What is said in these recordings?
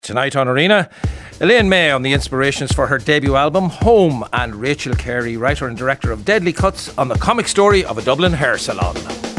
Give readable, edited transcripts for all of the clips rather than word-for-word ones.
Tonight on Arena, Elaine May on the inspirations for her debut album, Home, and Rachel Carey, writer and director of Deadly Cuts, on the comic story of a Dublin hair salon.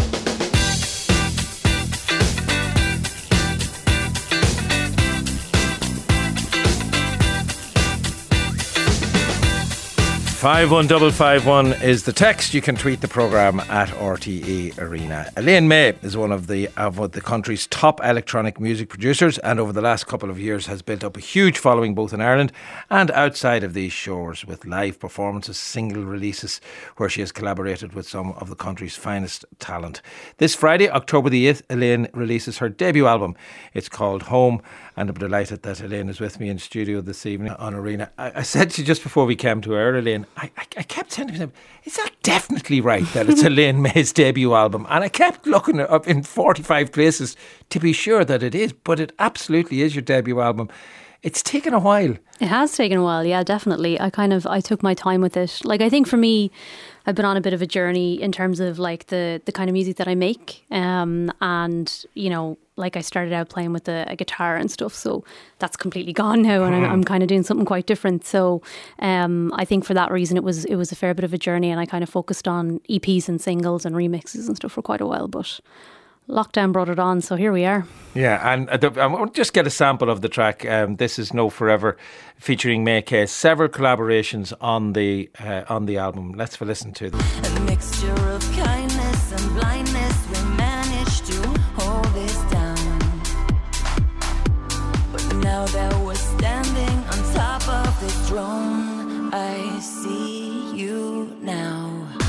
Five one double 51 is the text. You can tweet the programme at RTE Arena. Elaine May is one of the country's top electronic music producers, and over the last couple of years has built up a huge following both in Ireland and outside of these shores, with live performances, single releases, where she has collaborated with some of the country's finest talent. This Friday, October the 8th, Elaine releases her debut album. It's called Home, and I'm delighted that Elaine is with me in studio this evening on Arena. I said to you just before we came to air, Elaine, I kept saying to myself, is that definitely right that it's Elaine May's debut album? And I kept looking up in 45 places to be sure that it is, but it absolutely is your debut album. It's taken a while. It has taken a while, yeah, definitely. I took my time with it. Like, I think for me, I've been on a bit of a journey in terms of like the kind of music that I make. And, you know, like I started out playing with a guitar and stuff, so that's completely gone now, and I'm kind of doing something quite different. So I think for that reason it was a fair bit of a journey, and I kind of focused on EPs and singles and remixes and stuff for quite a while, but lockdown brought it on, so here we are. Yeah, and I want to just get a sample of the track. This is No Forever, featuring May Kay. Several collaborations on the album. Let's have a listen to them. A mixture of kindness and blindness, we managed to hold this down. But now that we're standing on top of the throne, I see you now.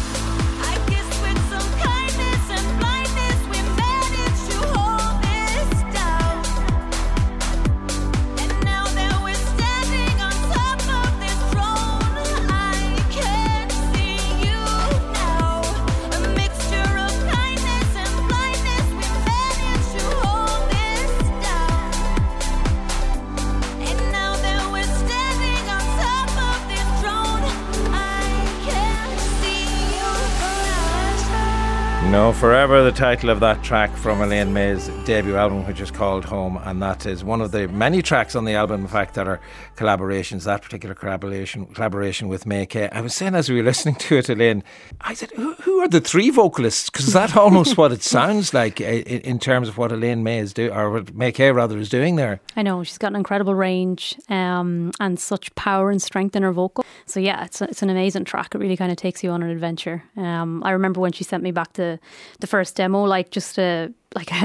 No Forever, the title of that track from Elaine May's debut album, which is called Home, and that is one of the many tracks on the album, in fact, that are collaborations. That particular collaboration with May Kay. I was saying as we were listening to it, Elaine, I said, who are the three vocalists? Because that's almost what it sounds like in terms of what Elaine May is doing, or what May Kay rather is doing there. I know, she's got an incredible range and such power and strength in her vocal. So yeah, it's an amazing track. It really kind of takes you on an adventure. I remember when she sent me back the first demo, like just an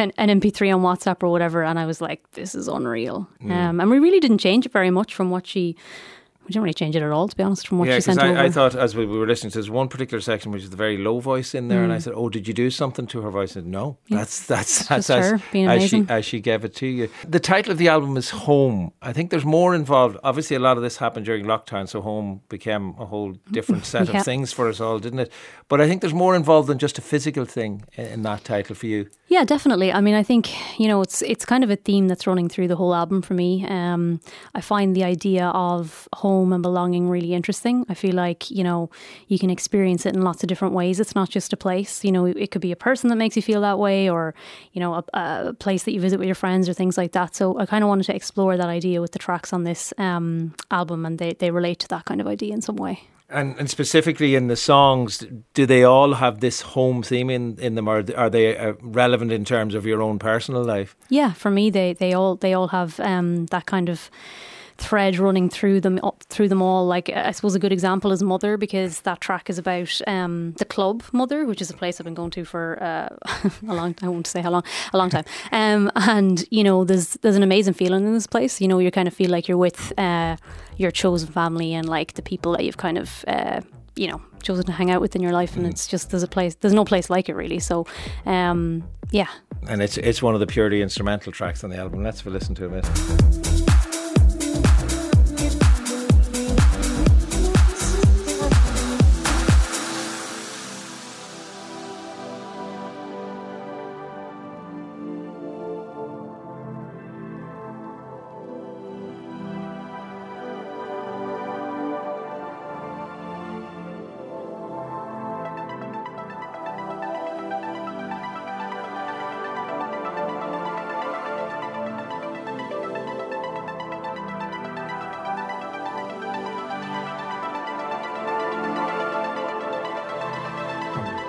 MP3 on WhatsApp or whatever, and I was like, this is unreal. And we really didn't change it very much from what we didn't really change it at all, to be honest, from what she sent over. I thought, as we were listening, there's one particular section which is the very low voice in there, and I said, oh, did you do something to her voice? I said, no, that's her being amazing. As she gave it to you. The title of the album is Home. I think there's more involved. Obviously a lot of this happened during lockdown, so home became a whole different set of things for us all, didn't it? But I think there's more involved than just a physical thing in that title for you. Yeah, definitely. I mean, I think, you know, it's kind of a theme that's running through the whole album for me. I find the idea of home and belonging really interesting. I feel like, you know, you can experience it in lots of different ways. It's not just a place. You know, it could be a person that makes you feel that way, or, you know, a place that you visit with your friends or things like that. So I kind of wanted to explore that idea with the tracks on this album, and they relate to that kind of idea in some way. And specifically in the songs, do they all have this home theme in them, or are they relevant in terms of your own personal life? Yeah, for me, they all have that kind of thread running through them all. Like, I suppose a good example is Mother, because that track is about the club Mother, which is a place I've been going to for a long time. I won't say how long, a long time. And you know, there's an amazing feeling in this place. You know, you kind of feel like you're with your chosen family and like the people that you've kind of you know, chosen to hang out with in your life, and it's just there's no place like it really. So yeah, and it's one of the purely instrumental tracks on the album. Let's have a listen to a bit.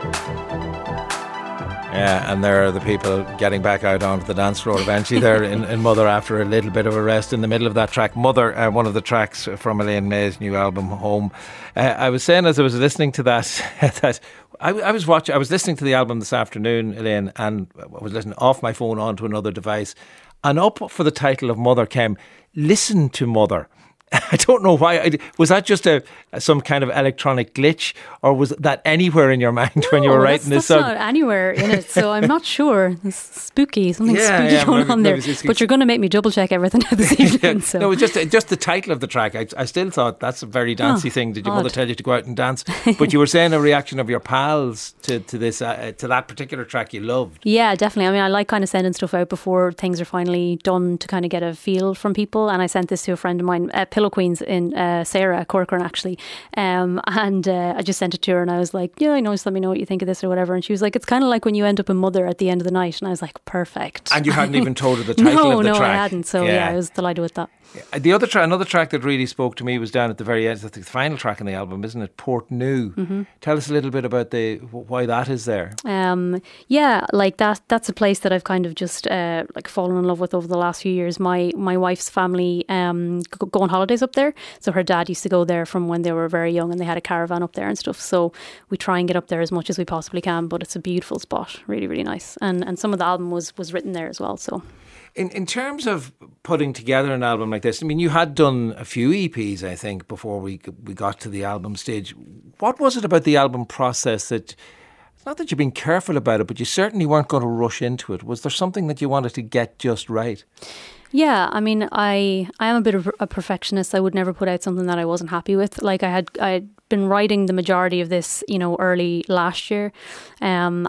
Yeah, and there are the people getting back out onto the dance floor eventually there in Mother after a little bit of a rest in the middle of that track. Mother, one of the tracks from Elaine May's new album, Home. I was saying as I was listening to that, that I was listening to the album this afternoon, Elaine, and I was listening off my phone onto another device, and up for the title of Mother came, Listen to Mother. I don't know why. Was that just some kind of electronic glitch, or was that anywhere in your mind when you were writing this song? That's not anywhere in it, so I'm not sure. It's spooky, something spooky going on there. But you're going to make me double check everything this evening. So. No, it was just the title of the track. I still thought that's a very dancey thing. Did your mother tell you to go out and dance? But you were saying a reaction of your pals to this to that particular track you loved. Yeah, definitely. I mean, I like kind of sending stuff out before things are finally done to kind of get a feel from people. And I sent this to a friend of mine, Pillow Queens in Sarah Corcoran actually, and I just sent it to her and I was like, yeah, I know, just let me know what you think of this or whatever. And she was like, it's kind of like when you end up in Mother at the end of the night. And I was like, perfect. And you hadn't even told her the title of the track? No, I hadn't. So yeah, I was delighted with that. The other another track that really spoke to me was down at the very end. That's the final track in the album, isn't it? Portneuf. Mm-hmm. Tell us a little bit about why that is there. Yeah, like that's a place that I've kind of just like fallen in love with over the last few years. My wife's family go on holidays up there, so her dad used to go there from when they were very young, and they had a caravan up there and stuff. So we try and get up there as much as we possibly can. But it's a beautiful spot, really, really nice. And some of the album was written there as well. So. In terms of putting together an album like this, I mean, you had done a few EPs, I think, before we got to the album stage. What was it about the album process that, not that you've been careful about it, but you certainly weren't going to rush into it? Was there something that you wanted to get just right? Yeah, I mean, I am a bit of a perfectionist. I would never put out something that I wasn't happy with. Like I had been writing the majority of this, early last year, and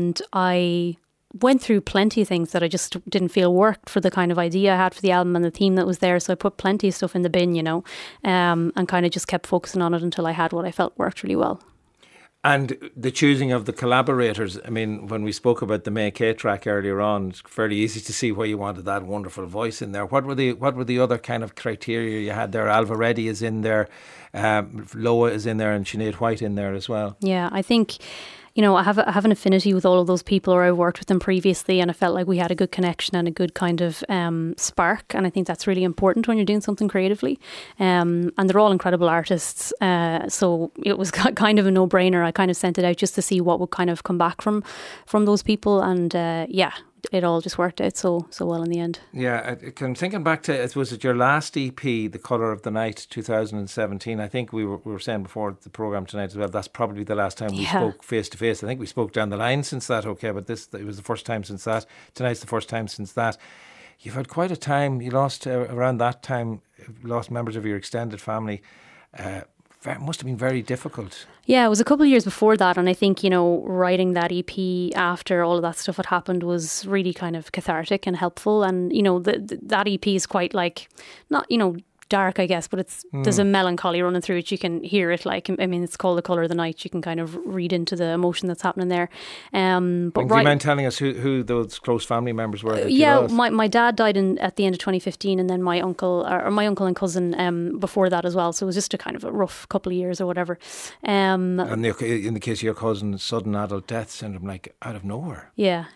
I went through plenty of things that I just didn't feel worked for the kind of idea I had for the album and the theme that was there. So I put plenty of stuff in the bin, and kind of just kept focusing on it until I had what I felt worked really well. And the choosing of the collaborators, I mean, when we spoke about the May Kay track earlier on, it's fairly easy to see why you wanted that wonderful voice in there. What were the other kind of criteria you had there? Alva Reddy is in there, Loa is in there, and Sinead White in there as well. Yeah, I think... I have an affinity with all of those people, or I've worked with them previously, and I felt like we had a good connection and a good kind of spark. And I think that's really important when you're doing something creatively. And they're all incredible artists. So it was kind of a no-brainer. I kind of sent it out just to see what would kind of come back from those people. And it all just worked out so well in the end. Yeah, I'm thinking back to, was it your last EP, The Colour of the Night, 2017? I think we were saying before the programme tonight as well, that's probably the last time we spoke face to face. I think we spoke down the line since that, okay, but it was the first time since that. Tonight's the first time since that. You've had quite a time. You lost, around that time, lost members of your extended family. It must have been very difficult. Yeah, it was a couple of years before that, and I think, writing that EP after all of that stuff had happened was really kind of cathartic and helpful. And, that EP is quite like, not, dark, I guess, but there's a melancholy running through it. You can hear it, like, I mean, it's called The Colour of the Night. You can kind of read into the emotion that's happening there. But do you mind telling us who those close family members were that you lost? My dad died at the end of 2015, and then my uncle and cousin before that as well. So it was just a kind of a rough couple of years or whatever. And in the case of your cousin, sudden adult death syndrome, like out of nowhere. Yeah.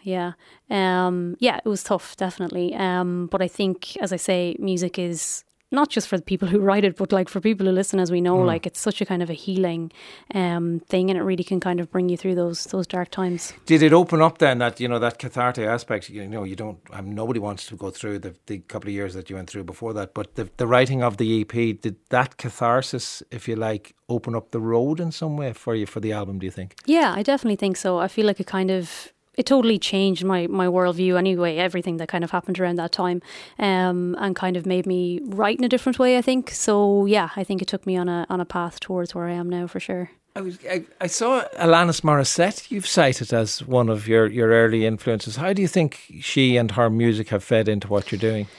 It was tough, definitely. But I think, as I say, music is not just for the people who write it, but like for people who listen, as we know, like it's such a kind of a healing thing, and it really can kind of bring you through those dark times. Did it open up then that, that cathartic aspect? You don't, nobody wants to go through the couple of years that you went through before that, but the writing of the EP, did that catharsis, if you like, open up the road in some way for you for the album, do you think? Yeah, I definitely think so. I feel like it totally changed my worldview anyway, everything that kind of happened around that time, and kind of made me write in a different way, I think. So yeah, I think it took me on a path towards where I am now, for sure. I saw Alanis Morissette you've cited as one of your early influences. How do you think she and her music have fed into what you're doing?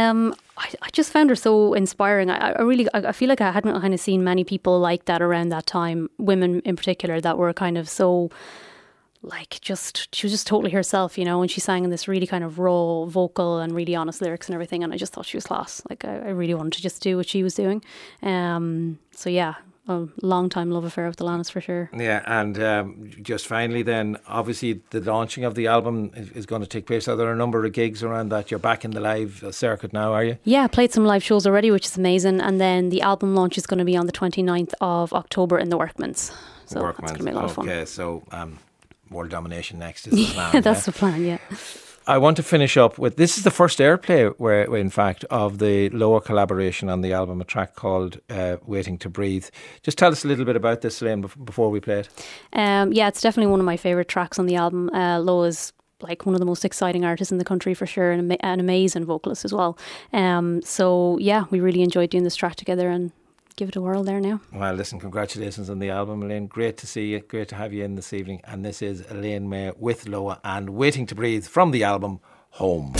I just found her so inspiring. I feel like I hadn't kind of seen many people like that around that time, women in particular, that were kind of so... she was just totally herself, and she sang in this really kind of raw vocal and really honest lyrics and everything, and I just thought she was class. Like I really wanted to just do what she was doing. So yeah, a long time love affair with the Lannis for sure. Yeah, and just finally then, obviously the launching of the album is going to take place. Are there a number of gigs around that? You're back in the live circuit now, are you? Yeah, played some live shows already, which is amazing. And then the album launch is going to be on the 29th of October in the Workmans. So it's going to be a lot of fun. Okay, so world domination next is the plan. That's the plan, yeah. I want to finish up with, this is the first airplay where, in fact, of the Loa collaboration on the album, a track called Waiting to Breathe. Just tell us a little bit about this, Elaine, before we play it. Yeah, it's definitely one of my favourite tracks on the album. Loa's like one of the most exciting artists in the country for sure, and an amazing vocalist as well. So yeah, we really enjoyed doing this track together and give it a whirl there now. Well, listen, congratulations on the album, Elaine. Great to see you. Great to have you in this evening. And this is Elaine May with Loa and Waiting to Breathe from the album Home.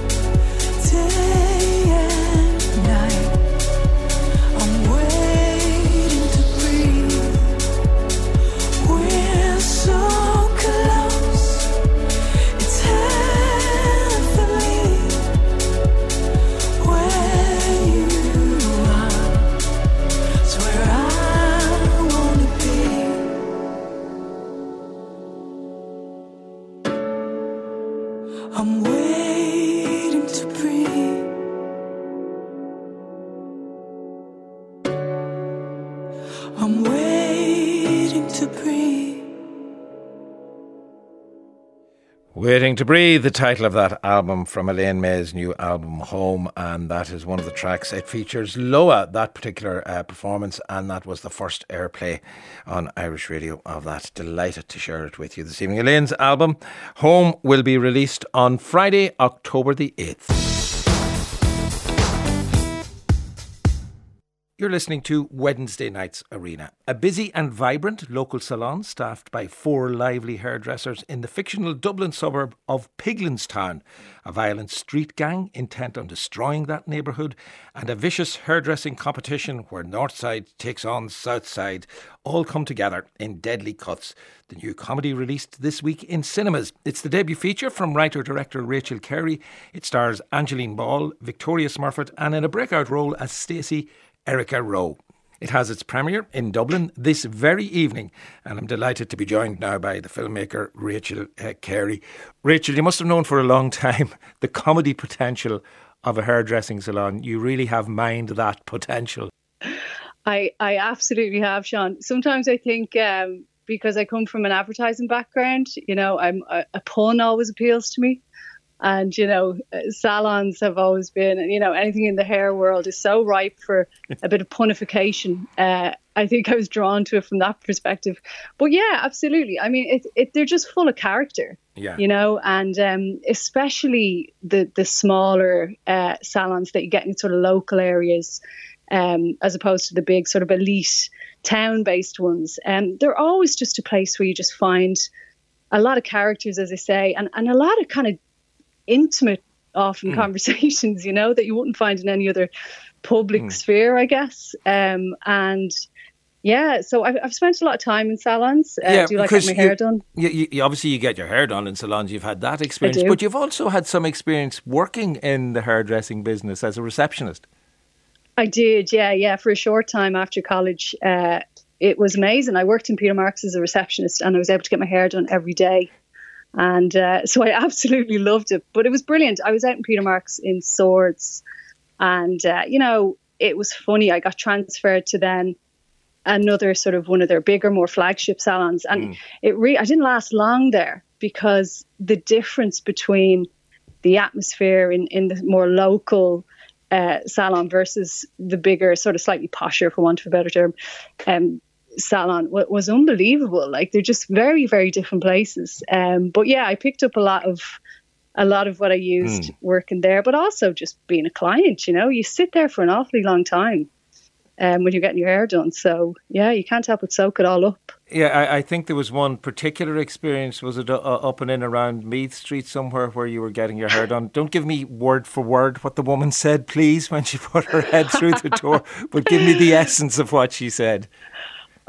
I'm waiting to breathe. I'm waiting to breathe. Waiting to Breathe, the title of that album from Elaine May's new album Home, and that is one of the tracks. It features Loa, that particular performance, and that was the first airplay on Irish radio of that. Delighted to share it with you this evening. Elaine's album Home will be released on Friday, October the 8th. You're listening to Wednesday Night's Arena, a busy and vibrant local salon staffed by 4 lively hairdressers in the fictional Dublin suburb of Piglinstown. A violent street gang intent on destroying that neighbourhood, and a vicious hairdressing competition where Northside takes on Southside all come together in deadly cuts. The new comedy released this week in cinemas. It's the debut feature from writer-director Rachel Carey. It stars Angeline Ball, Victoria Smurfett, and in a breakout role as Stacey, Erica Rowe. It has its premiere in Dublin this very evening, and I'm delighted to be joined now by the filmmaker Rachel Carey. Rachel, you must have known for a long time the comedy potential of a hairdressing salon. You really have mined that potential. I absolutely have, Sean. Sometimes I think because I come from an advertising background, you know, a pun always appeals to me. And, you know, salons have always been, you know, anything in the hair world is so ripe for a bit of punification. I think I was drawn to it from that perspective. But yeah, absolutely. I mean, they're just full of character, you know, and especially the smaller salons that you get in sort of local areas, as opposed to the big sort of elite town-based ones. They're always just a place where you just find a lot of characters, as I say, and a lot of kind of intimate often conversations, you know, that you wouldn't find in any other public sphere, I guess. And yeah, so I've spent a lot of time in salons. Do you like getting my hair done? You obviously you get your hair done in salons. You've had that experience, but you've also had some experience working in the hairdressing business as a receptionist. I did, yeah, for a short time after college. It was amazing. I worked in Peter Marks as a receptionist, and I was able to get my hair done every day. And so I absolutely loved it. But it was brilliant. I was out in Peter Marks in Swords. And, you know, it was funny. I got transferred to then another sort of one of their bigger, more flagship salons. And I didn't last long there because the difference between the atmosphere in the more local salon versus the bigger, sort of slightly posher, for want of a better term, salon was unbelievable. Like, they're just very, very different places. But yeah, I picked up a lot of what I used working there, but also just being a client. You know, you sit there for an awfully long time when you're getting your hair done. So yeah, you can't help but soak it all up. Yeah, I think there was one particular experience. Was it up and in around Meath Street somewhere where you were getting your hair done? Don't give me word for word what the woman said, please, when she put her head through the door, but give me the essence of what she said.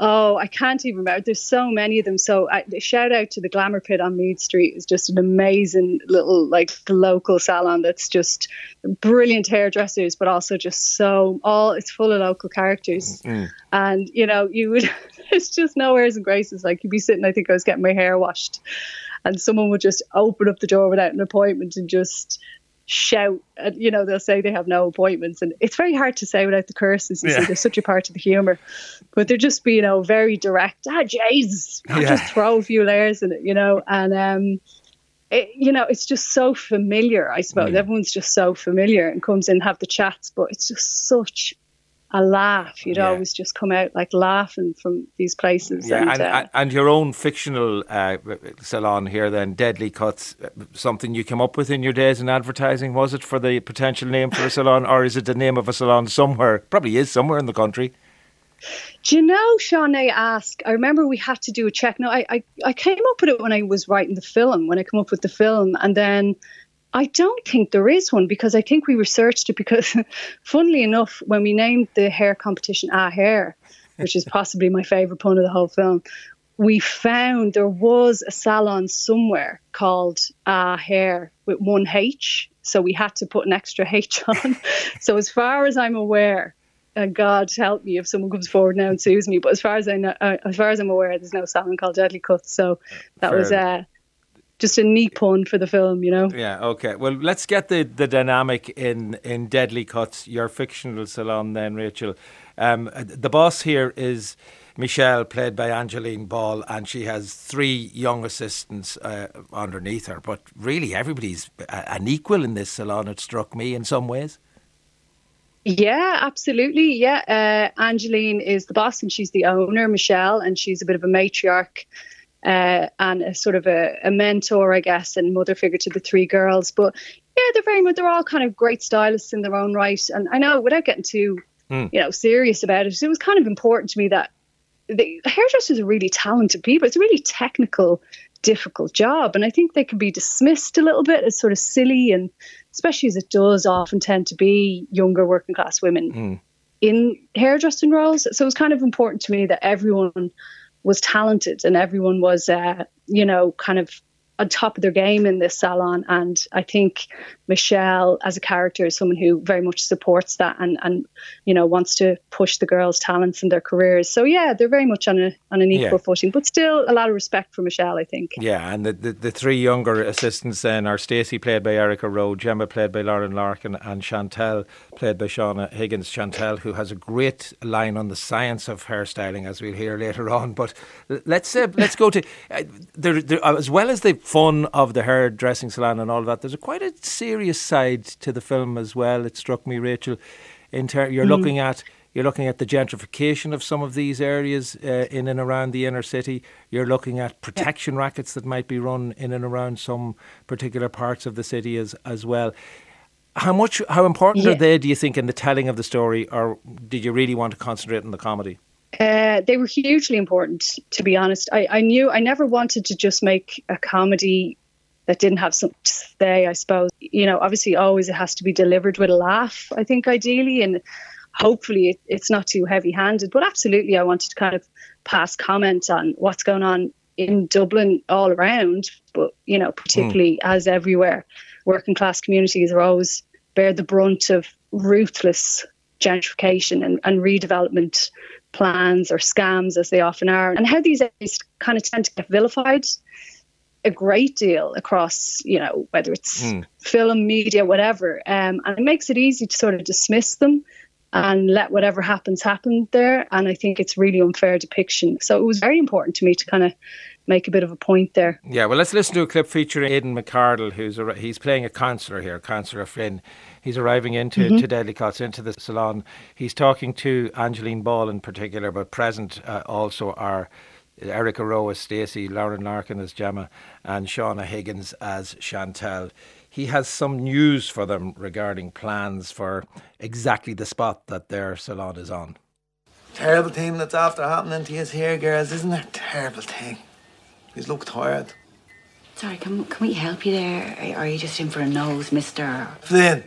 Oh, I can't even remember. There's so many of them. So shout out to the Glamour Pit on Mead Street. It's just an amazing little, like, local salon that's just brilliant hairdressers, but also just it's full of local characters. And, you know, it's just no airs and graces. Like, you'd be sitting, I think I was getting my hair washed, and someone would just open up the door without an appointment and just shout. You know, they'll say they have no appointments, and it's very hard to say without the curses. You see, they're such a part of the humour, but they're just, you know, very direct. Jesus, just throw a few layers in it, you know. And you know, it's just so familiar. I suppose everyone's just so familiar and comes in and have the chats, but it's just such a laugh. You'd always just come out like laughing from these places. Yeah, and your own fictional salon here then, Deadly Cuts, something you came up with in your days in advertising, was it, for the potential name for a salon, or is it the name of a salon somewhere? Probably is somewhere in the country. Do you know, Sean, I remember we had to do a check. No, I came up with it when I was writing the film, when I came up with the film, and then I don't think there is one, because I think we researched it, because funnily enough, when we named the hair competition Ah Hair, which is possibly my favourite pun of the whole film, we found there was a salon somewhere called Ah Hair with one H. So we had to put an extra H on. So as far as I'm aware, and God help me if someone comes forward now and sues me, but as far as I'm aware, there's no salon called Deadly Cuts. So that was just a neat pun for the film, you know. Yeah, okay. Well, let's get the dynamic in Deadly Cuts, your fictional salon then, Rachel. The boss here is Michelle, played by Angeline Ball, and she has 3 young assistants underneath her. But really, everybody's an equal in this salon, it struck me, in some ways. Yeah, absolutely. Yeah, Angeline is the boss and she's the owner, Michelle, and she's a bit of a matriarch. And a sort of a mentor, I guess, and mother figure to the 3 girls. But yeah, they're all kind of great stylists in their own right. And I know, without getting too, you know, serious about it, it was kind of important to me that the hairdressers are really talented people. It's a really technical, difficult job. And I think they can be dismissed a little bit as sort of silly, and especially as it does often tend to be younger working class women in hairdressing roles. So it was kind of important to me that everyone was talented and everyone was, you know, kind of on top of their game in this salon. And I think Michelle, as a character, is someone who very much supports that and you know, wants to push the girls' talents in their careers. So yeah, they're very much on an equal footing, but still a lot of respect for Michelle, I think. Yeah, and the 3 younger assistants then are Stacey, played by Erica Rowe, Gemma, played by Lauren Larkin, and Chantal, played by Shauna Higgins. Chantal, who has a great line on the science of hairstyling, as we'll hear later on. But let's go to there, as well as the fun of the hairdressing salon and all of that, there's quite a serious side to the film as well. It struck me, Rachel. You're looking at the gentrification of some of these areas in and around the inner city. You're looking at protection rackets that might be run in and around some particular parts of the city as well. How important are they, do you think, in the telling of the story, or did you really want to concentrate on the comedy? They were hugely important, to be honest. I knew I never wanted to just make a comedy that didn't have something to say, I suppose. You know, obviously always it has to be delivered with a laugh, I think, ideally, and hopefully it's not too heavy-handed. But absolutely, I wanted to kind of pass comment on what's going on in Dublin all around, but, you know, particularly as everywhere, working class communities are always bear the brunt of ruthless gentrification and redevelopment plans, or scams as they often are, and how these areas kind of tend to get vilified a great deal across, you know, whether it's film, media, whatever, and it makes it easy to sort of dismiss them and let whatever happens happen there. And I think it's really unfair depiction. So it was very important to me to kind of make a bit of a point there. Yeah, well, let's listen to a clip featuring Aidan McCardle, he's playing a councillor here, Councillor Flynn. He's arriving into Deadly Cuts, into the salon. He's talking to Angeline Ball in particular, but present also are Erica Rowe as Stacey, Lauren Larkin as Gemma, and Shauna Higgins as Chantal. He has some news for them regarding plans for exactly the spot that their salon is on. Terrible thing that's after happening to you here, girls, isn't it? Terrible thing. You look tired. Sorry, can we help you there? Or are you just in for a nose, Mr. Flynn.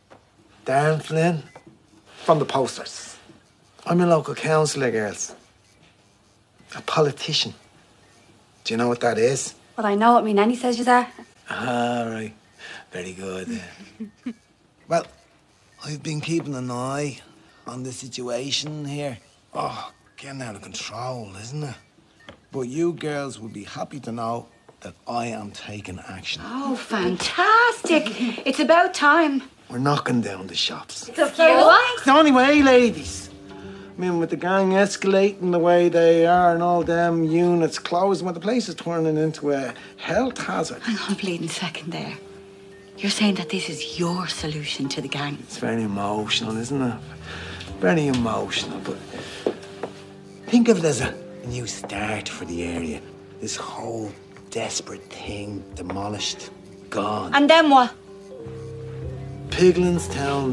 Darren Flynn. From the posters. I'm a local councillor, girls. A politician. Do you know what that is? Well, I know what me nanny says you are. Ah, right. Very good. Well, I've been keeping an eye on the situation here. Oh, getting out of control, isn't it? But you girls would be happy to know that I am taking action. Oh, fantastic. It's about time. We're knocking down the shops. It's what? The only way, ladies. I mean, with the gang escalating the way they are and all them units closing, well, the place is turning into a health hazard. Hang on a bleeding second there. You're saying that this is your solution to the gang? It's very emotional, isn't it? Very emotional, but think of it as a new start for the area. This whole desperate thing demolished, gone. And then what? Piglinstown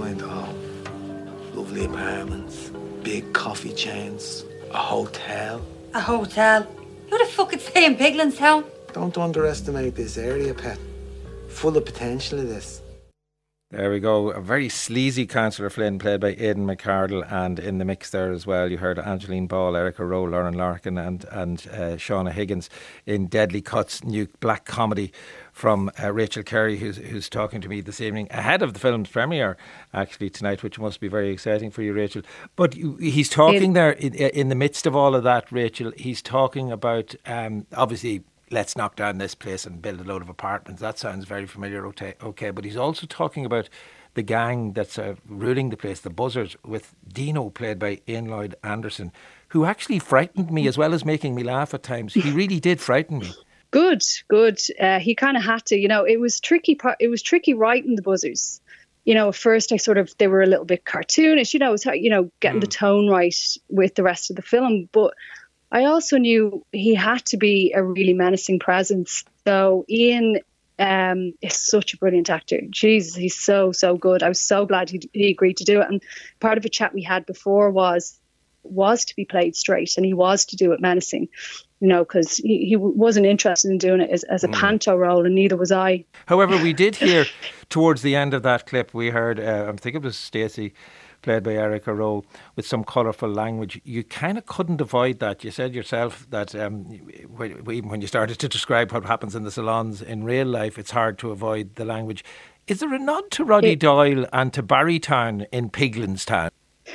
2.0. Lovely apartments, big coffee chains, a hotel. A hotel? Who the fuck would stay in Piglinstown? Don't underestimate this area, Pet. Full of potential, it is. There we go. A very sleazy Councillor Flynn, played by Aidan McCardle, and in the mix there as well, you heard Angeline Ball, Erica Rowe, Lauren Larkin, and Shauna Higgins in Deadly Cuts, new black comedy from Rachel Carey, who's talking to me this evening ahead of the film's premiere, actually tonight, which must be very exciting for you, Rachel. But he's talking there in the midst of all of that, Rachel. He's talking about obviously, let's knock down this place and build a load of apartments. That sounds very familiar, okay. But he's also talking about the gang that's ruling the place, the Buzzers, with Dino, played by Ian Lloyd Anderson, who actually frightened me as well as making me laugh at times. He really did frighten me. Good. He kind of had to, it was tricky. It was tricky writing the Buzzers. At first they were a little bit cartoonish, it was, getting the tone right with the rest of the film. But I also knew he had to be a really menacing presence. So Ian is such a brilliant actor. Jesus, he's so good. I was so glad he agreed to do it. And part of a chat we had before was to be played straight, and he was to do it menacing, because he wasn't interested in doing it as a panto role, and neither was I. However, we did hear towards the end of that clip, we heard, I think it was Stacey, played by Erica Rowe, with some colourful language. You kind of couldn't avoid that. You said yourself that when you started to describe what happens in the salons in real life, it's hard to avoid the language. Is there a nod to Roddy Doyle and to Barrytown in Piglinstown?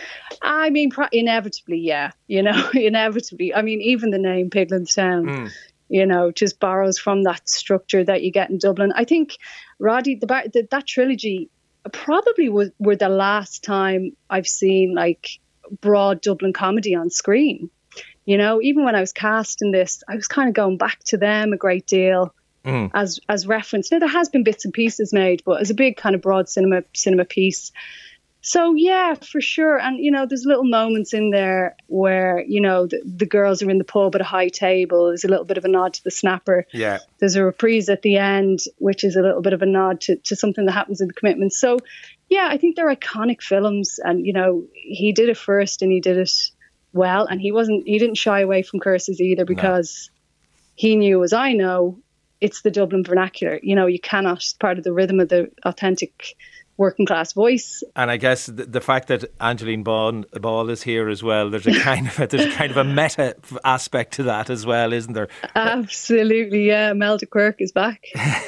I mean, inevitably, yeah. Inevitably. I mean, even the name Piglinstown, just borrows from that structure that you get in Dublin. I think Roddy, that trilogy probably were the last time I've seen like broad Dublin comedy on screen. Even when I was cast in this, I was kind of going back to them a great deal as reference. Now there has been bits and pieces made, but as a big kind of broad cinema piece. So yeah, for sure. And there's little moments in there where the girls are in the pub at a high table. There's a little bit of a nod to The Snapper. Yeah. There's a reprise at the end, which is a little bit of a nod to something that happens in The Commitment. So yeah, I think they're iconic films, and he did it first and he did it well, and he didn't shy away from curses either, because he knew, as I know, it's the Dublin vernacular. You cannot, it's part of the rhythm of the authentic working class voice. And I guess the fact that Angeline Ball is here as well, there's a kind of a meta aspect to that as well, isn't there? Absolutely, yeah. Imelda Quirk is back.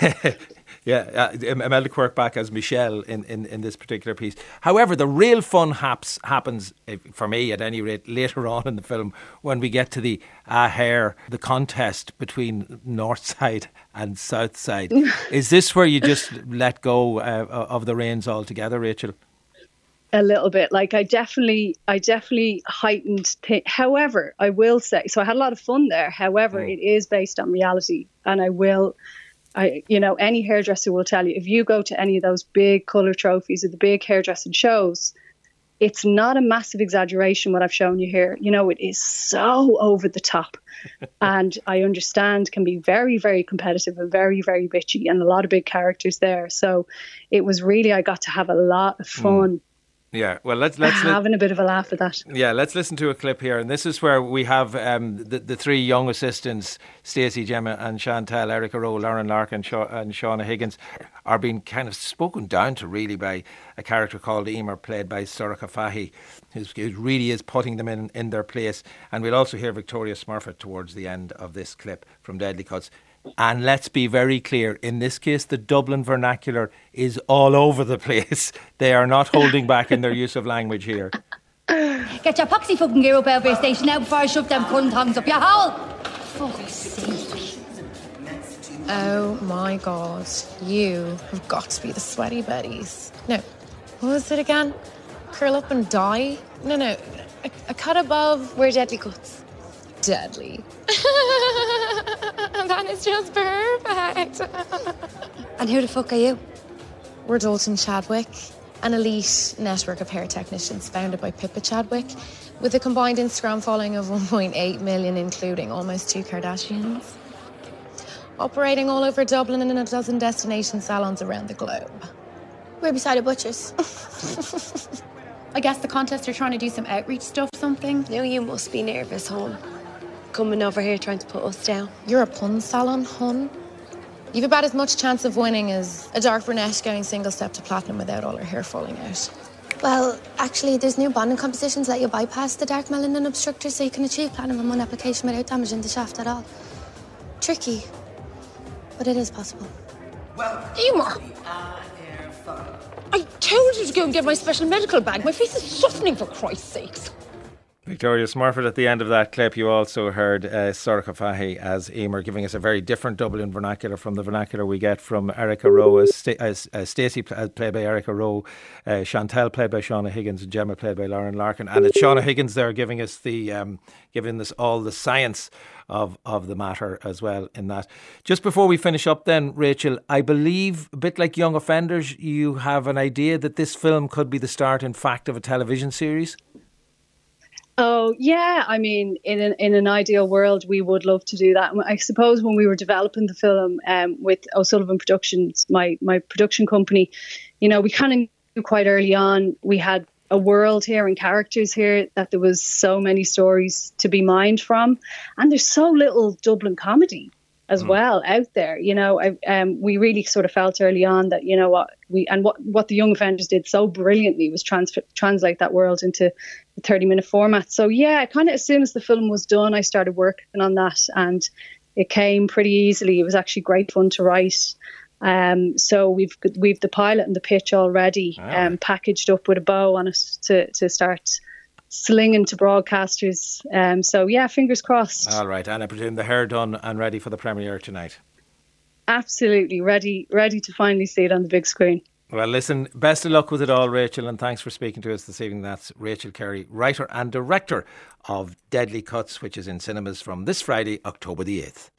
Yeah, Imelda Quirk back as Michelle in this particular piece. However, the real fun happens, for me at any rate, later on in the film, when we get to the the contest between North Side and South Side. Is this where you just let go of the reins altogether, Rachel? A little bit. Like I definitely heightened. However, I will say, so I had a lot of fun there. However, it is based on reality, and any hairdresser will tell you, if you go to any of those big colour trophies or the big hairdressing shows, it's not a massive exaggeration what I've shown you here. It is so over the top. And I understand can be very, very competitive and very, very bitchy, and a lot of big characters there. So it was really, I got to have a lot of fun Yeah, well, let's having a bit of a laugh at that. Yeah, let's listen to a clip here, and this is where we have the three young assistants, Stacey, Gemma, and Chantal, Erica Rowe, Lauren Larkin, and Shauna Higgins, are being kind of spoken down to really by a character called Emer, played by Sorcha Fahy, who really is putting them in their place. And we'll also hear Victoria Smurfett towards the end of this clip from Deadly Cuts. And let's be very clear, in this case, the Dublin vernacular is all over the place. They are not holding back in their use of language here. Get your poxy fucking gear up out of your station now before I shove them cunt tongues up your hole. Fuck's sake. Oh my God, you have got to be the sweaty Betties. No, what was it again? Curl up and die? No, a cut above. We're Deadly Cuts. Deadly. That is just perfect. And who the fuck are you? We're Dalton Chadwick, an elite network of hair technicians founded by Pippa Chadwick, with a combined Instagram following of 1.8 million, including almost 2 Kardashians. Operating all over Dublin and in a dozen destination salons around the globe. We're beside a butcher's. I guess the contest are trying to do some outreach stuff, something. Now you must be nervous, hon. Coming over here trying to put us down. You're a pun salon, hun. You've about as much chance of winning as a dark brunette going single step to platinum without all her hair falling out. Well, actually, there's new bonding competitions that you bypass the dark melanin obstructor so you can achieve platinum in one application without damaging the shaft at all. Tricky, but it is possible. Emer! I told you to go and get my special medical bag. My face is softening, for Christ's sakes. Victoria Smurfett, at the end of that clip, you also heard Sorcha Fahy as Emer, giving us a very different Dublin vernacular from the vernacular we get from Erica Rowe, as Stacey, played by Erica Rowe, Chantal, played by Shauna Higgins, and Gemma, played by Lauren Larkin. And it's Shauna Higgins there giving us giving us all the science of the matter as well in that. Just before we finish up then, Rachel, I believe, a bit like Young Offenders, you have an idea that this film could be the start, in fact, of a television series? Oh, yeah. I mean, in an ideal world, we would love to do that. I suppose when we were developing the film with O'Sullivan Productions, my production company, you know, we kind of knew quite early on we had a world here and characters here that there was so many stories to be mined from. And there's so little Dublin comedy as well out there. You know, we really sort of felt early on that, you know, what the Young Offenders did so brilliantly was translate that world into a 30-minute format. So yeah, kind of as soon as the film was done, I started working on that, and it came pretty easily. It was actually great fun to write. So we've the pilot and the pitch already packaged up with a bow on it to start slinging to broadcasters. So yeah, fingers crossed. All right, and I presume the hair done and ready for the premiere tonight. Absolutely ready to finally see it on the big screen. Well, listen, best of luck with it all, Rachel, and thanks for speaking to us this evening. That's Rachel Carey, writer and director of Deadly Cuts, which is in cinemas from this Friday, October the 8th.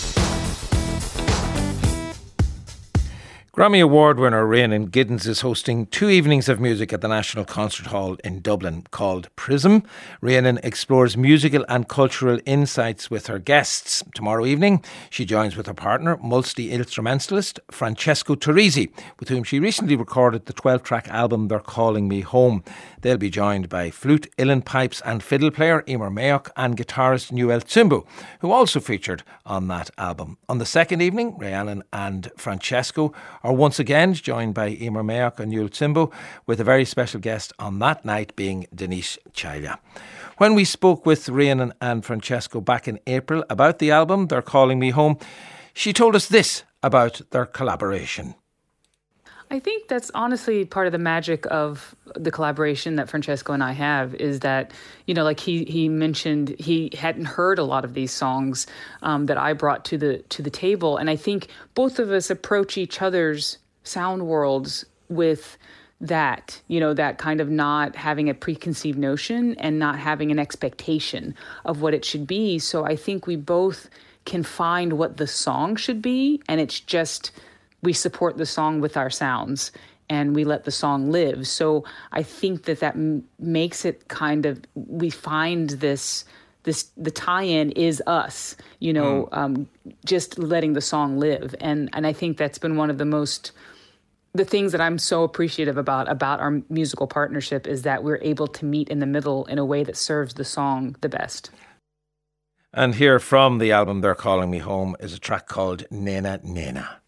Grammy Award winner Rhiannon Giddens is hosting 2 evenings of music at the National Concert Hall in Dublin called Prism. Rhiannon explores musical and cultural insights with her guests. Tomorrow evening, she joins with her partner, multi-instrumentalist Francesco Turrisi, with whom she recently recorded the 12-track album They're Calling Me Home. They'll be joined by flute, uilleann pipes and fiddle player Emer Mayock and guitarist Newell Tsimbu, who also featured on that album. On the second evening, Rhiannon and Francesco are once again joined by Emer Mayock and Newell Tsimbu, with a very special guest on that night being Denise Chailya. When we spoke with Rhiannon and Francesco back in April about the album They're Calling Me Home, she told us this about their collaboration. I think that's honestly part of the magic of the collaboration that Francesco and I have, is that, you know, like he mentioned, he hadn't heard a lot of these songs that I brought to the table. And I think both of us approach each other's sound worlds with that, you know, that kind of not having a preconceived notion and not having an expectation of what it should be. So I think we both can find what the song should be, and it's just, we support the song with our sounds and we let the song live. So I think that makes it kind of, we find the tie-in is us, you know, just letting the song live. And I think that's been one of the most the things that I'm so appreciative about our musical partnership is that we're able to meet in the middle in a way that serves the song the best. And here from the album They're Calling Me Home is a track called Nena Nena.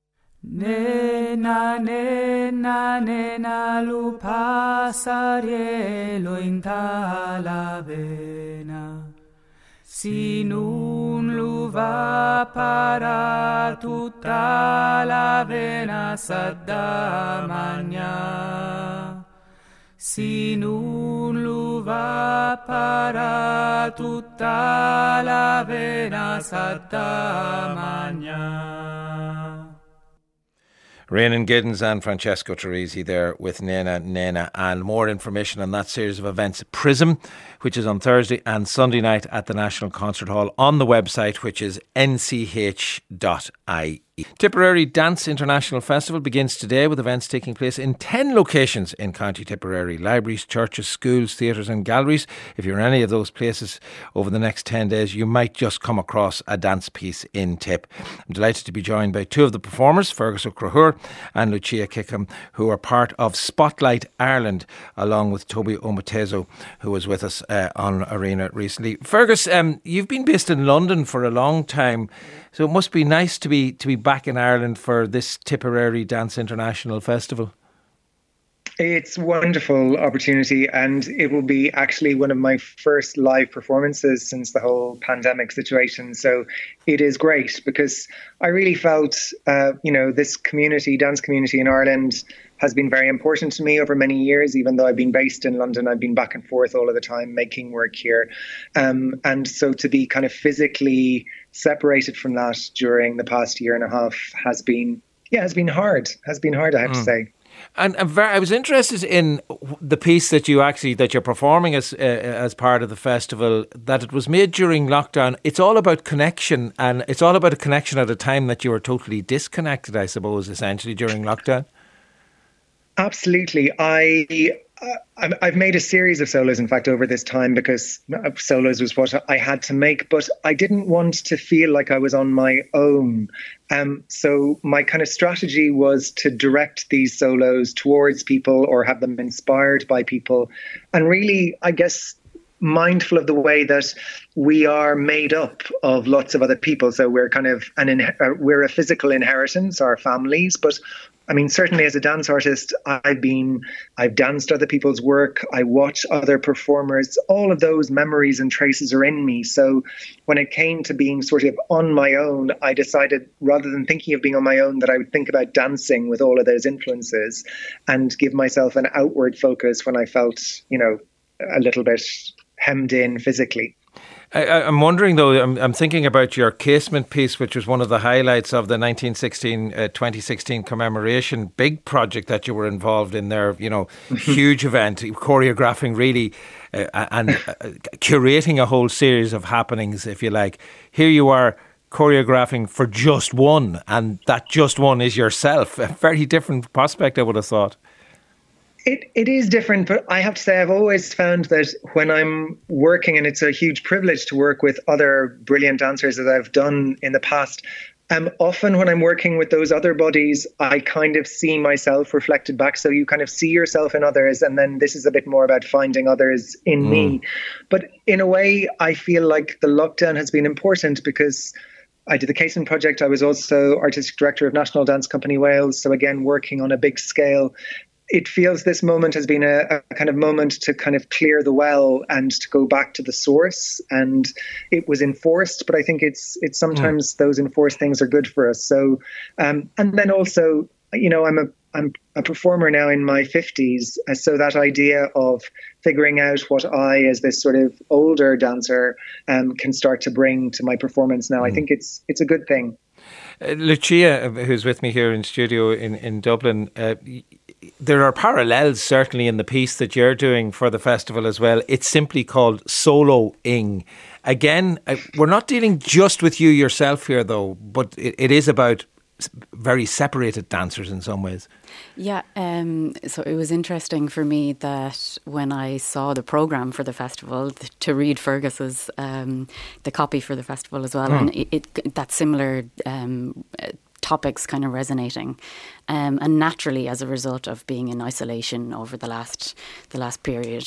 Nena, nena, nena, lu pasarielo in Talavena. Si nun lu va para tutta la vena sadda magna. Si nun lu va para tutta la vena sadda magna. Rhiannon Giddens and Francesco Teresi there with Nena Nena, and more information on that series of events, Prism, which is on Thursday and Sunday night at the National Concert Hall, on the website, which is nch.ie. Tipperary Dance International Festival begins today with events taking place in 10 locations in County Tipperary: libraries, churches, schools, theatres and galleries. If you're in any of those places over the next 10 days, you might just come across a dance piece in Tip. I'm delighted to be joined by two of the performers, Fergus O'Crahur and Lucia Kickham, who are part of Spotlight Ireland, along with Toby Omotezo, who was with us on Arena recently. Fergus, you've been based in London for a long time, so it must be nice to be back in Ireland for this Tipperary Dance International Festival. It's a wonderful opportunity, and it will be actually one of my first live performances since the whole pandemic situation. So it is great because I really felt, this community, dance community in Ireland has been very important to me over many years. Even though I've been based in London, I've been back and forth all of the time making work here. And so to be kind of physically separated from that during the past year and a half has been hard, I have to say. And I was interested in the piece that you're performing as part of the festival, that it was made during lockdown. It's all about connection, and it's all about a connection at a time that you were totally disconnected, I suppose, essentially during lockdown. Absolutely. I've made a series of solos, in fact, over this time, because solos was what I had to make, but I didn't want to feel like I was on my own. So my kind of strategy was to direct these solos towards people or have them inspired by people. And really, I guess, mindful of the way that we are made up of lots of other people. So we're kind of we're a physical inheritance, our families, but I mean, certainly as a dance artist, I've danced other people's work. I watch other performers. All of those memories and traces are in me. So when it came to being sort of on my own, I decided, rather than thinking of being on my own, that I would think about dancing with all of those influences and give myself an outward focus when I felt, a little bit hemmed in physically. I'm wondering, though, I'm thinking about your Casement piece, which was one of the highlights of the 2016 commemoration big project that you were involved in there, huge event, choreographing really and curating a whole series of happenings, if you like. Here you are choreographing for just one, and that just one is yourself. A very different prospect, I would have thought. It is different, but I have to say I've always found that when I'm working, and it's a huge privilege to work with other brilliant dancers that I've done in the past, often when I'm working with those other bodies, I kind of see myself reflected back. So you kind of see yourself in others, and then this is a bit more about finding others in me. But in a way, I feel like the lockdown has been important because I did the Casement project. I was also artistic director of National Dance Company Wales. So again, working on a big scale. It feels this moment has been a kind of moment to kind of clear the well and to go back to the source. And it was enforced, but I think it's sometimes those enforced things are good for us. So, and then also, I'm a performer now in my 50s. So that idea of figuring out what I, as this sort of older dancer, can start to bring to my performance now, I think it's a good thing. Lucia, who's with me here in studio in Dublin, there are parallels certainly in the piece that you're doing for the festival as well. It's simply called Soloing. Again, we're not dealing just with you yourself here, though, but it is about very separated dancers in some ways. Yeah, so it was interesting for me that when I saw the programme for the festival, to read Fergus's, the copy for the festival as well, and it that similar topics kind of resonating. And naturally, as a result of being in isolation over the last period.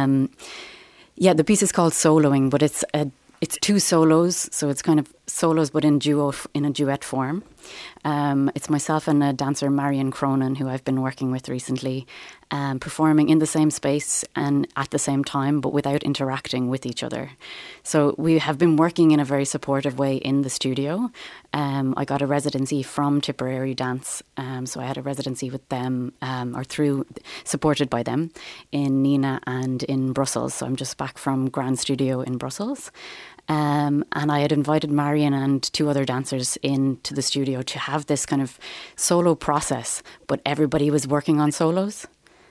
The piece is called Soloing, but it's two solos, so it's kind of solos but in a duet form. It's myself and a dancer, Marion Cronin, who I've been working with recently, performing in the same space and at the same time, but without interacting with each other. So we have been working in a very supportive way in the studio. I got a residency from Tipperary Dance, so I had a residency with them, supported by them, in Nina and in Brussels. So I'm just back from Grand Studio in Brussels. And I had invited Marion and two other dancers into the studio to have this kind of solo process, but everybody was working on solos.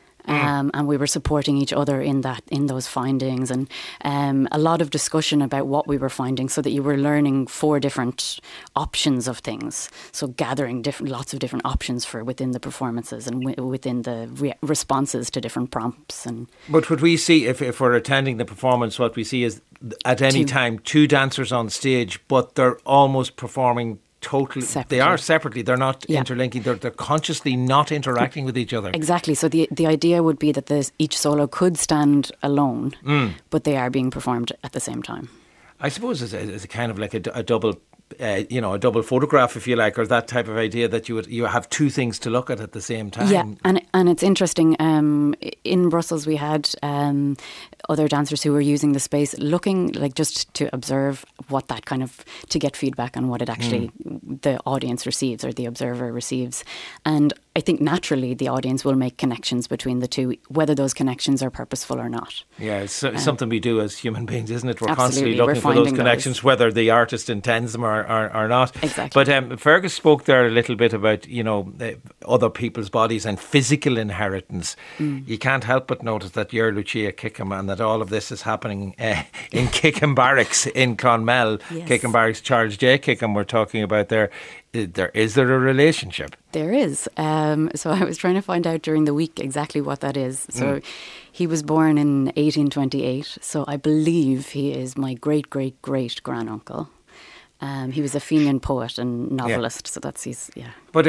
And we were supporting each other in those findings, and a lot of discussion about what we were finding, so that you were learning 4 different options of things. So gathering lots of different options for within the performances and within the responses to different prompts. But what we see, if we're attending the performance, what we see is at any time 2 dancers on stage, but they're almost performing totally separately. They are separately. They're not interlinking. They're consciously not interacting with each other. Exactly. So the idea would be that each solo could stand alone, but they are being performed at the same time. I suppose it's a kind of like a double, a double photograph, if you like, or that type of idea that you have 2 things to look at the same time. Yeah, and it's interesting. In Brussels, we had other dancers who were using the space, looking like just to observe what that kind of, to get feedback on what it actually the audience receives or the observer receives. And I think naturally the audience will make connections between the two, whether those connections are purposeful or not. Yeah, it's something we do as human beings, isn't it? We're constantly looking for those connections, whether the artist intends them or not. Exactly. But Fergus spoke there a little bit about, other people's bodies and physical inheritance. You can't help but notice that you're Lucia Kickham and that all of this is happening in Kickham Barracks in Clonmel. Yes. Kickham Barracks, Charles J. Kickham we're talking about there. Is there a relationship? There is. So I was trying to find out during the week exactly what that is. So he was born in 1828. So I believe he is my great-great-great-granduncle. He was a Fenian poet and novelist. So that's his, But,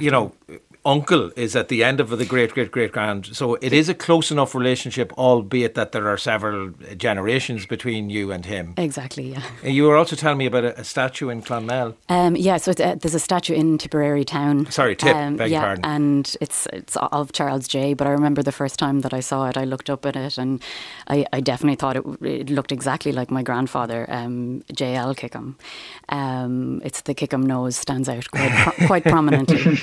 uncle is at the end of the great-great-great-grand. So it is a close enough relationship, albeit that there are several generations between you and him. Exactly, yeah. And you were also telling me about a statue in Clonmel. So there's a statue in Tipperary town. Sorry, beg your pardon. And it's of Charles J. But I remember the first time that I saw it, I looked up at it and I definitely thought it looked exactly like my grandfather, J.L. Kickham. It's the Kickham nose stands out quite prominently.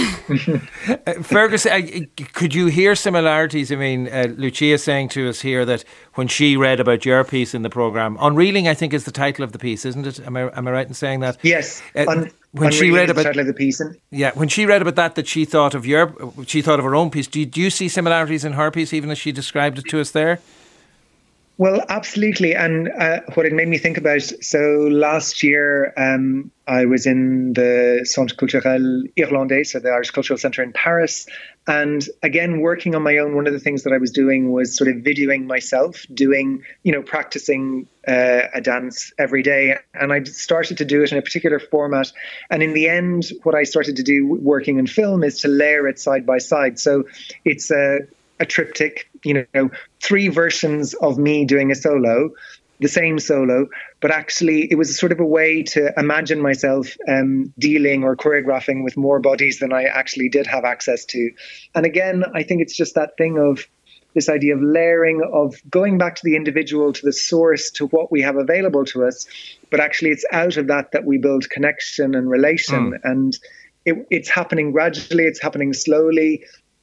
Fergus, could you hear similarities? I mean, Lucia saying to us here that when she read about your piece in the programme, Unreeling, I think, is the title of the piece, isn't it? Am I right in saying that? Yes. When she read about the title of the piece, when she read about that she thought of her own piece. Do you see similarities in her piece, even as she described it to us there? Well, absolutely. And what it made me think about, so last year I was in the Centre Culturel Irlandais, so the Irish Cultural Centre in Paris. And again, working on my own, one of the things that I was doing was sort of videoing myself doing, practicing a dance every day. And I started to do it in a particular format. And in the end, what I started to do working in film is to layer it side by side. So it's a triptych, 3 versions of me doing a solo, the same solo, but actually it was sort of a way to imagine myself dealing or choreographing with more bodies than I actually did have access to. And again, I think it's just that thing of this idea of layering, of going back to the individual, to the source, to what we have available to us. But actually it's out of that we build connection and relation. And it's happening gradually, it's happening slowly.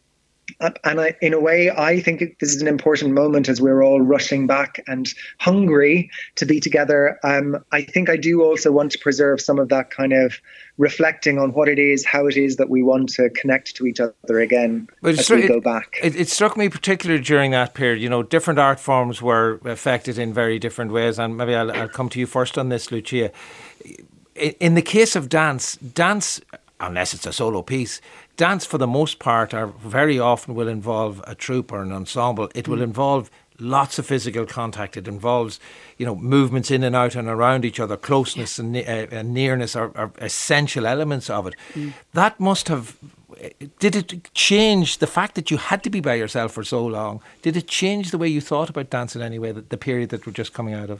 And in a way, I think this is an important moment as we're all rushing back and hungry to be together. I think I do also want to preserve some of that kind of reflecting on what it is, how it is that we want to connect to each other again as we go back. It struck me particularly during that period, different art forms were affected in very different ways. And maybe I'll come to you first on this, Lucia. In the case of dance, unless it's a solo piece, dance for the most part or very often will involve a troupe or an ensemble. It will involve lots of physical contact. It involves, movements in and out and around each other. Closeness and nearness are essential elements of it. That must have... Did it change the fact that you had to be by yourself for so long? Did it change the way you thought about dance in any way, the period that we're just coming out of?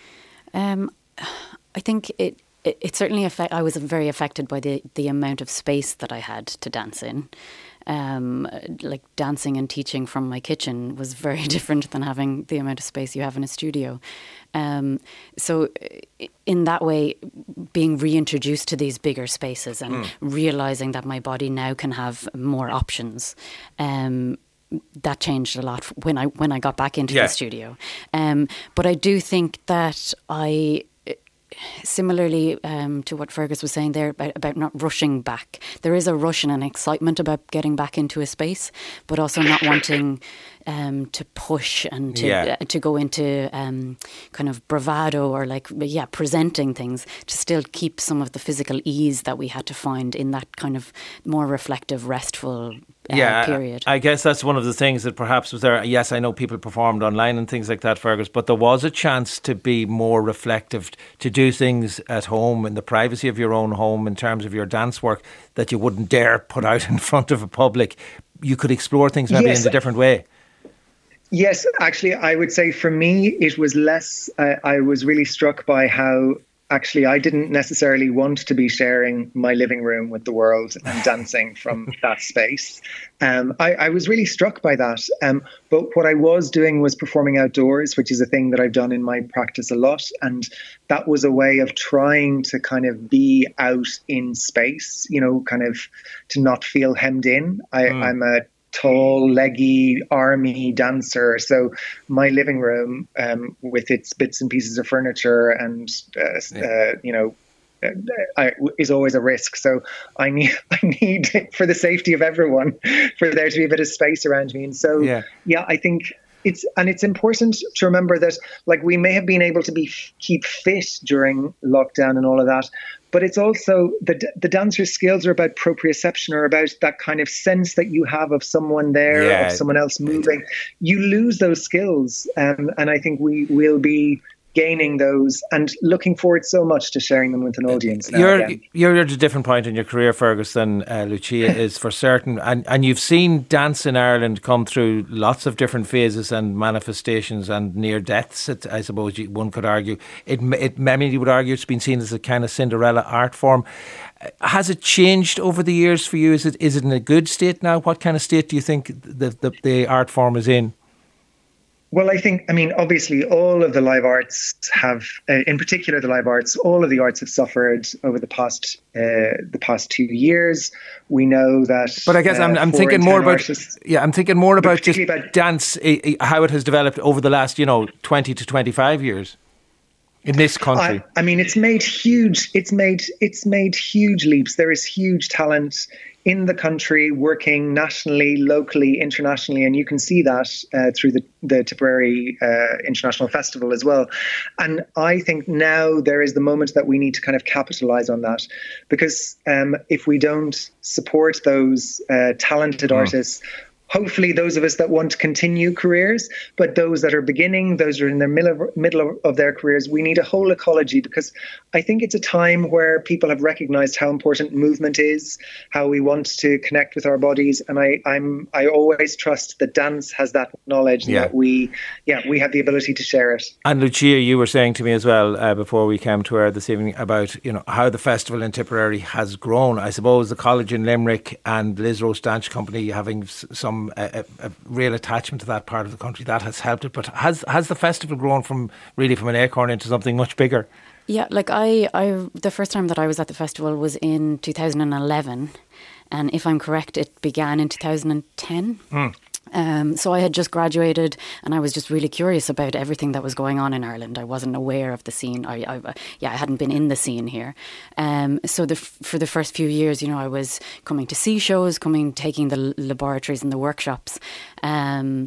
I think it certainly I was very affected by the amount of space that I had to dance in. Like dancing and teaching from my kitchen was very different than having the amount of space you have in a studio. So in that way, being reintroduced to these bigger spaces and realising that my body now can have more options, that changed a lot when I got back into the studio. But I do think that similarly to what Fergus was saying there about not rushing back. There is a rush and an excitement about getting back into a space, but also not wanting to push and to go into kind of bravado or presenting things, to still keep some of the physical ease that we had to find in that kind of more reflective, restful period. I guess that's one of the things that perhaps was there. Yes, I know people performed online and things like that, Fergus, but there was a chance to be more reflective, to do things at home in the privacy of your own home in terms of your dance work that you wouldn't dare put out in front of a public. You could explore things maybe in a different way. Yes, actually, I would say for me, it was less, I was really struck by how actually I didn't necessarily want to be sharing my living room with the world and dancing from that space. I was really struck by that. But what I was doing was performing outdoors, which is a thing that I've done in my practice a lot. And that was a way of trying to kind of be out in space, kind of to not feel hemmed in. I'm a tall, leggy army dancer. So my living room, with its bits and pieces of furniture and, is always a risk. So I need for the safety of everyone, for there to be a bit of space around me. And so, I think it's important to remember that, like, we may have been able to keep fit during lockdown and all of that, but it's also the dancer's skills are about proprioception, or about that kind of sense that you have of someone there, of someone else moving. You lose those skills, and I think we will be gaining those and looking forward so much to sharing them with an audience. You're at a different point in your career, Fergus, than Lucia is, for certain. And you've seen dance in Ireland come through lots of different phases and manifestations and near deaths, I suppose one could argue. Many would argue it's been seen as a kind of Cinderella art form. Has it changed over the years for you? Is it in a good state now? What kind of state do you think the art form is in? Well, obviously all of the live arts have, in particular the live arts, all of the arts have suffered over the past 2 years. We know that. But I guess I'm thinking more about just dance, how it has developed over the last 20 to 25 years in this country. It's made huge leaps. There is huge talent in the country, working nationally, locally, internationally, and you can see that through the Tipperary International Festival as well. And I think now there is the moment that we need to kind of capitalise on that, because if we don't support those talented artists, hopefully those of us that want to continue careers, but those that are beginning, those who are in the middle of their careers, we need a whole ecology, because I think it's a time where people have recognised how important movement is, how we want to connect with our bodies. And I always trust that dance has that knowledge, and that we have the ability to share it. And Lucia, you were saying to me as well before we came to air this evening about how the festival in Tipperary has grown. I suppose the college in Limerick and Liz Rose Dance Company having some a real attachment to that part of the country, that has helped it. But has the festival grown from an acorn into something much bigger? Yeah, like I the first time that I was at the festival was in 2011, and if I'm correct, it began in 2010. So I had just graduated, and I was just really curious about everything that was going on in Ireland. I wasn't aware of the scene. I hadn't been in the scene here. So for the first few years, I was coming to see shows, taking the laboratories and the workshops. And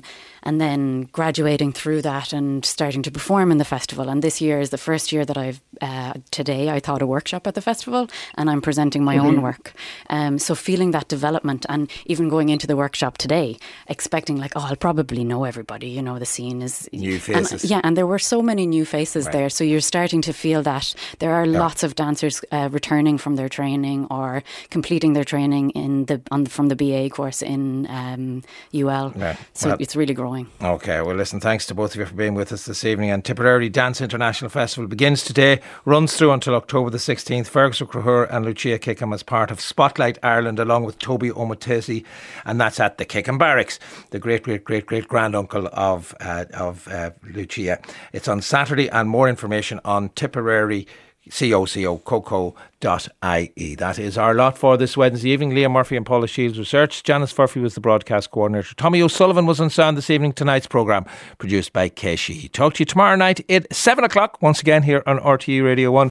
and then graduating through that and starting to perform in the festival. And this year is the first year that today I taught a workshop at the festival, and I'm presenting my own work. So feeling that development, and even going into the workshop today, expecting like, I'll probably know everybody, the scene is... New faces. And there were so many new faces there. So you're starting to feel that there are lots of dancers returning from their training or completing their training from the BA course in UL. Yeah. So it's really growing. Okay, well listen, thanks to both of you for being with us this evening. And Tipperary Dance International Festival begins today, runs through until October the 16th. Fergus O'Crahur and Lucia Kickham as part of Spotlight Ireland, along with Toby O'Matesi, and that's at the Kickham Barracks, the great granduncle of Lucia. It's on Saturday, and more information on Tipperary coco.ie. That is our lot for this Wednesday evening. Liam Murphy and Paula Shields researched. Janice Furphy was the broadcast coordinator. Tommy O'Sullivan was on sound this evening. Tonight's programme produced by Kay Sheehy. Talk to you tomorrow night at 7 o'clock once again here on RTE Radio 1.